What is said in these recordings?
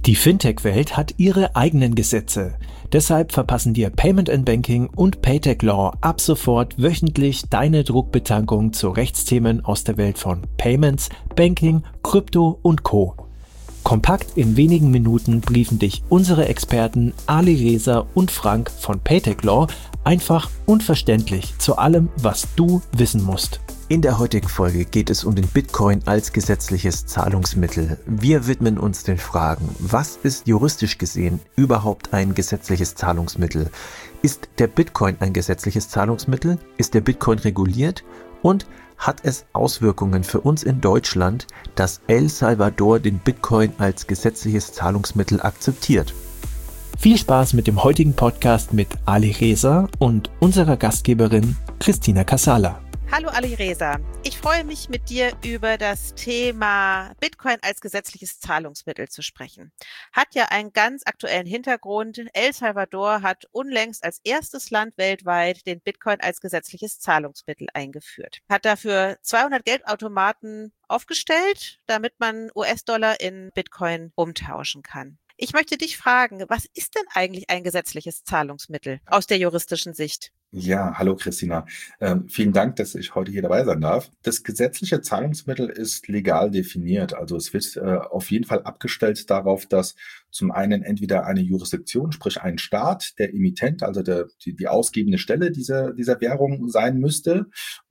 Die Fintech-Welt hat ihre eigenen Gesetze. Deshalb verpassen dir Payment & Banking und Paytech Law ab sofort wöchentlich deine Druckbetankung zu Rechtsthemen aus der Welt von Payments, Banking, Krypto und Co. Kompakt in wenigen Minuten briefen dich unsere Experten Ali Reza und Frank von Paytech Law einfach und verständlich zu allem, was du wissen musst. In der heutigen Folge geht es um den Bitcoin als gesetzliches Zahlungsmittel. Wir widmen uns den Fragen: Was ist juristisch gesehen überhaupt ein gesetzliches Zahlungsmittel? Ist der Bitcoin ein gesetzliches Zahlungsmittel? Ist der Bitcoin reguliert? Und hat es Auswirkungen für uns in Deutschland, dass El Salvador den Bitcoin als gesetzliches Zahlungsmittel akzeptiert? Viel Spaß mit dem heutigen Podcast mit Ali Reza und unserer Gastgeberin Christina Casala. Hallo Ali Reza, ich freue mich mit dir über das Thema Bitcoin als gesetzliches Zahlungsmittel zu sprechen. Hat ja einen ganz aktuellen Hintergrund. El Salvador hat unlängst als erstes Land weltweit den Bitcoin als gesetzliches Zahlungsmittel eingeführt. Hat dafür 200 Geldautomaten aufgestellt, damit man US-Dollar in Bitcoin umtauschen kann. Ich möchte dich fragen, was ist denn eigentlich ein gesetzliches Zahlungsmittel aus der juristischen Sicht? Ja, hallo Christina. Vielen Dank, dass ich heute hier dabei sein darf. Das gesetzliche Zahlungsmittel ist legal definiert. Also es wird auf jeden Fall abgestellt darauf, dass zum einen entweder eine Jurisdiktion, sprich ein Staat, der Emittent, also die ausgebende Stelle dieser Währung sein müsste,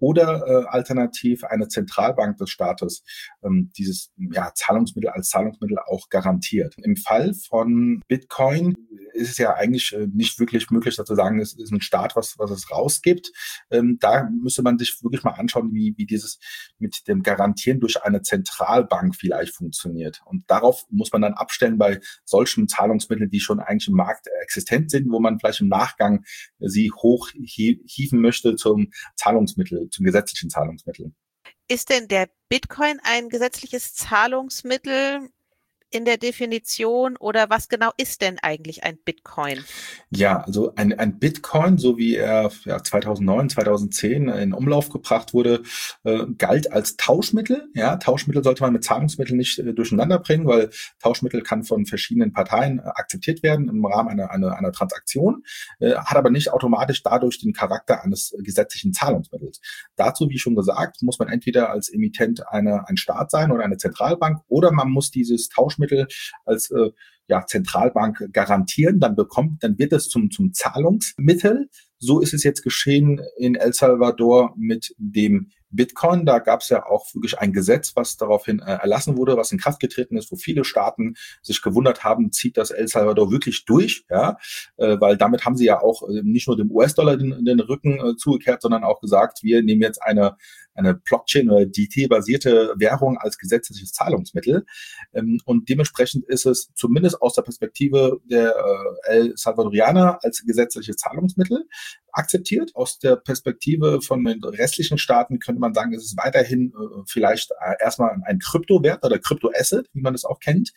oder alternativ eine Zentralbank des Staates dieses Zahlungsmittel als Zahlungsmittel auch garantiert. Im Fall von Bitcoin ist es ja eigentlich nicht wirklich möglich, zu sagen, es ist ein Staat, was es rausgibt. Da müsste man sich wirklich mal anschauen, wie dieses mit dem Garantieren durch eine Zentralbank vielleicht funktioniert. Und darauf muss man dann abstellen bei solchen Zahlungsmitteln, die schon eigentlich im Markt existent sind, wo man vielleicht im Nachgang sie hochhieven möchte zum Zahlungsmittel, zum gesetzlichen Zahlungsmittel. Ist denn der Bitcoin ein gesetzliches Zahlungsmittel in der Definition, oder was genau ist denn eigentlich ein Bitcoin? Ja, also ein Bitcoin, so wie er 2009, 2010 in Umlauf gebracht wurde, galt als Tauschmittel. Ja, Tauschmittel sollte man mit Zahlungsmitteln nicht durcheinander bringen, weil Tauschmittel kann von verschiedenen Parteien akzeptiert werden im Rahmen einer Transaktion, hat aber nicht automatisch dadurch den Charakter eines gesetzlichen Zahlungsmittels. Dazu, wie schon gesagt, muss man entweder als Emittent ein Staat sein oder eine Zentralbank, oder man muss dieses Tauschmittel als Zentralbank garantieren, dann wird es zum Zahlungsmittel. So ist es jetzt geschehen in El Salvador mit dem Bitcoin. Da gab es ja auch wirklich ein Gesetz, was daraufhin erlassen wurde, was in Kraft getreten ist, wo viele Staaten sich gewundert haben, zieht das El Salvador wirklich durch, weil damit haben sie ja auch nicht nur dem US-Dollar den Rücken zugekehrt, sondern auch gesagt, wir nehmen jetzt eine Blockchain- oder DT-basierte Währung als gesetzliches Zahlungsmittel. Und dementsprechend ist es zumindest aus der Perspektive der El Salvadorianer als gesetzliches Zahlungsmittel akzeptiert. Aus der Perspektive von den restlichen Staaten könnte man sagen, es ist weiterhin vielleicht erstmal ein Kryptowert oder Kryptoasset, wie man es auch kennt,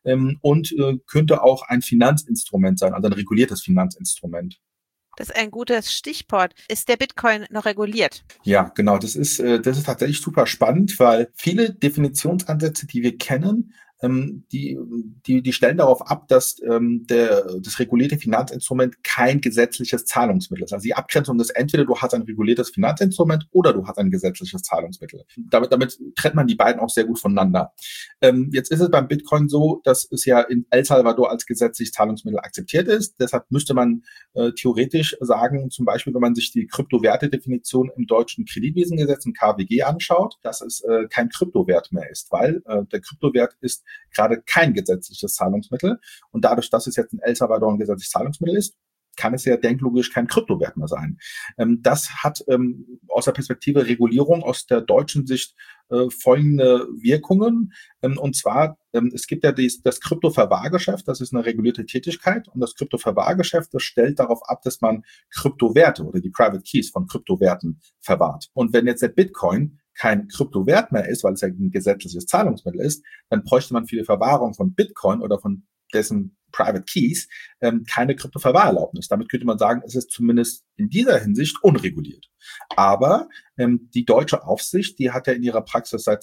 und könnte auch ein Finanzinstrument sein, also ein reguliertes Finanzinstrument. Das ist ein gutes Stichwort. Ist der Bitcoin noch reguliert? Ja, genau. Das ist tatsächlich super spannend, weil viele Definitionsansätze, die wir kennen, die stellen darauf ab, dass das regulierte Finanzinstrument kein gesetzliches Zahlungsmittel ist. Also die Abgrenzung ist entweder du hast ein reguliertes Finanzinstrument oder du hast ein gesetzliches Zahlungsmittel. Damit trennt man die beiden auch sehr gut voneinander. Jetzt ist es beim Bitcoin so, dass es ja in El Salvador als gesetzliches Zahlungsmittel akzeptiert ist. Deshalb müsste man theoretisch sagen, zum Beispiel, wenn man sich die Kryptowertedefinition im deutschen Kreditwesengesetz, im KWG, anschaut, dass es kein Kryptowert mehr ist, weil der Kryptowert ist gerade kein gesetzliches Zahlungsmittel. Und dadurch, dass es jetzt in El Salvador ein gesetzliches Zahlungsmittel ist, kann es ja denklogisch kein Kryptowert mehr sein. Das hat aus der Perspektive Regulierung aus der deutschen Sicht folgende Wirkungen. Und zwar, es gibt ja das Kryptoverwahrgeschäft, das ist eine regulierte Tätigkeit. Und das Kryptoverwahrgeschäft, das stellt darauf ab, dass man Kryptowerte oder die Private Keys von Kryptowerten verwahrt. Und wenn jetzt der Bitcoin kein Kryptowert mehr ist, weil es ja ein gesetzliches Zahlungsmittel ist, dann bräuchte man für die Verwahrung von Bitcoin oder von dessen Private Keys keine Kryptoverwahrerlaubnis. Damit könnte man sagen, es ist zumindest in dieser Hinsicht unreguliert. Aber die deutsche Aufsicht, die hat ja in ihrer Praxis seit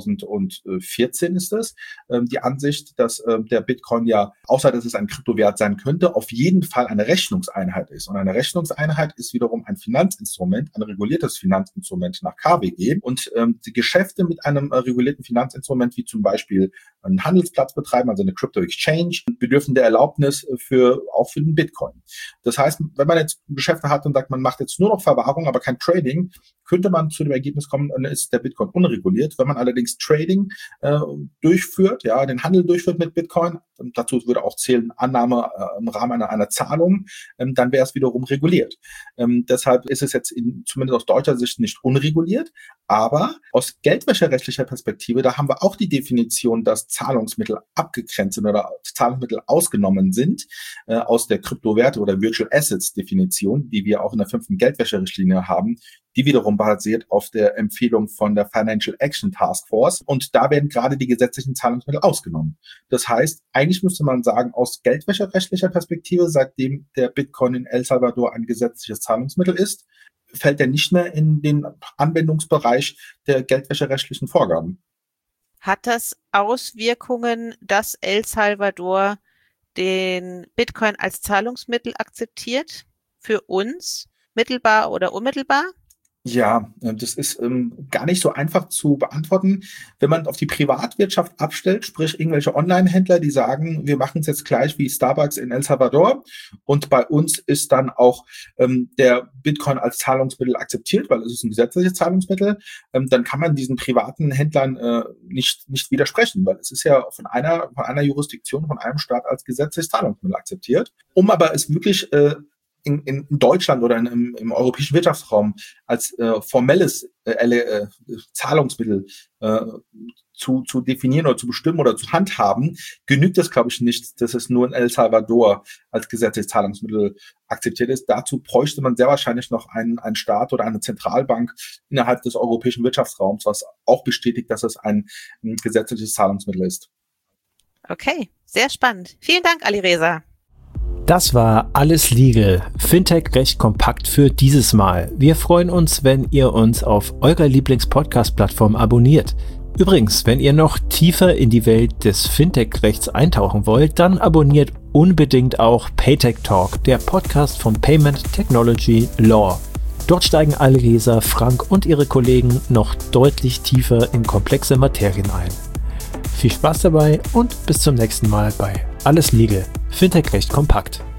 2014 ist es, die Ansicht, dass der Bitcoin ja, außer dass es ein Kryptowert sein könnte, auf jeden Fall eine Rechnungseinheit ist. Und eine Rechnungseinheit ist wiederum ein Finanzinstrument, ein reguliertes Finanzinstrument nach KWG. Und die Geschäfte mit einem regulierten Finanzinstrument, wie zum Beispiel einen Handelsplatz betreiben, also eine Crypto Exchange, bedürfen der Erlaubnis auch für den Bitcoin. Das heißt, wenn man jetzt Geschäfte hat und sagt, man macht jetzt nur noch Verwahrung, aber kein Trading, könnte man zu dem Ergebnis kommen, dann ist der Bitcoin unreguliert. Wenn man allerdings Trading durchführt, ja, den Handel durchführt mit Bitcoin, und dazu würde auch zählen Annahme im Rahmen einer Zahlung, dann wäre es wiederum reguliert. Deshalb ist es jetzt zumindest aus deutscher Sicht nicht unreguliert, aber aus geldwäscherechtlicher Perspektive, da haben wir auch die Definition, dass Zahlungsmittel abgegrenzt sind oder Zahlungsmittel ausgenommen sind aus der Kryptowerte oder Virtual Assets Definition, die wir auch in der 5. Geldwäscherichtlinie haben, die wiederum basiert auf der Empfehlung von der Financial Action Task Force. Und da werden gerade die gesetzlichen Zahlungsmittel ausgenommen. Das heißt, eigentlich müsste man sagen, aus geldwäscherechtlicher Perspektive, seitdem der Bitcoin in El Salvador ein gesetzliches Zahlungsmittel ist, fällt er nicht mehr in den Anwendungsbereich der geldwäscherechtlichen Vorgaben. Hat das Auswirkungen, dass El Salvador den Bitcoin als Zahlungsmittel akzeptiert? Für uns? Mittelbar oder unmittelbar? Ja, das ist gar nicht so einfach zu beantworten. Wenn man auf die Privatwirtschaft abstellt, sprich irgendwelche Online-Händler, die sagen, wir machen es jetzt gleich wie Starbucks in El Salvador und bei uns ist dann auch der Bitcoin als Zahlungsmittel akzeptiert, weil es ist ein gesetzliches Zahlungsmittel, dann kann man diesen privaten Händlern nicht widersprechen, weil es ist ja von einer Jurisdiktion, von einem Staat als gesetzliches Zahlungsmittel akzeptiert. Um aber es wirklich in Deutschland oder im europäischen Wirtschaftsraum als formelles Zahlungsmittel zu definieren oder zu bestimmen oder zu handhaben, genügt es, glaube ich, nicht, dass es nur in El Salvador als gesetzliches Zahlungsmittel akzeptiert ist. Dazu bräuchte man sehr wahrscheinlich noch einen Staat oder eine Zentralbank innerhalb des europäischen Wirtschaftsraums, was auch bestätigt, dass es ein gesetzliches Zahlungsmittel ist. Okay, sehr spannend. Vielen Dank, Alireza. Das war Alles Legal, Fintech recht kompakt für dieses Mal. Wir freuen uns, wenn ihr uns auf eurer Lieblings-Podcast-Plattform abonniert. Übrigens, wenn ihr noch tiefer in die Welt des Fintech-Rechts eintauchen wollt, dann abonniert unbedingt auch Paytech Talk, der Podcast von Payment Technology Law. Dort steigen Alireza, Frank und ihre Kollegen noch deutlich tiefer in komplexe Materien ein. Viel Spaß dabei und bis zum nächsten Mal bei Alles Legal, Fintech recht kompakt.